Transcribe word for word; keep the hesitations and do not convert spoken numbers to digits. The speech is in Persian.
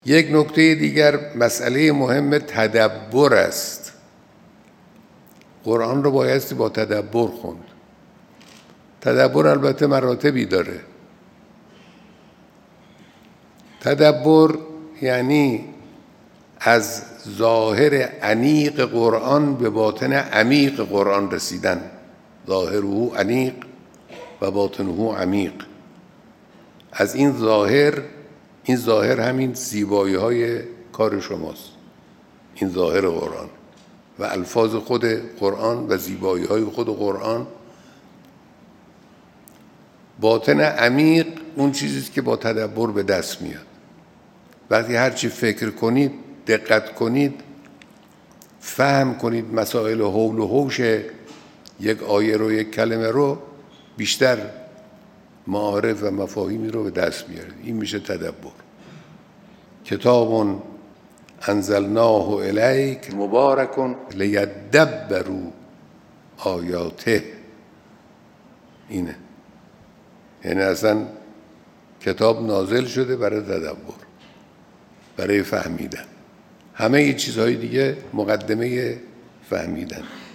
یک نکته دیگر مسئله مهم تدبر است. قرآن رو بایستی با تدبر خوند. تدبر البته مراتبی داره. تدبر یعنی از ظاهر انیق قرآن به باطن عمیق قرآن رسیدن. ظاهره انیق و باطنه عمیق. از این ظاهر، این ظاهر همین زیبایی های کار شماست، این ظاهر قرآن و الفاظ خود قرآن و زیبایی های خود قرآن. باطن عمیق اون چیزیست که با تدبر به دست میاد. وقتی هرچی فکر کنید، دقت کنید، فهم کنید مسائل حول و حوش یک آیه رو، یک کلمه رو، بیشتر معارف و مفاهیمی رو به دست میارید. این میشه تدبر. کتاب انزلناه الیک مبارک لیدبروا آیاته. اینه، یعنی اصلا کتاب نازل شده برای تدبر، برای فهمیدن. همه ای چیزهای دیگه مقدمه فهمیدن.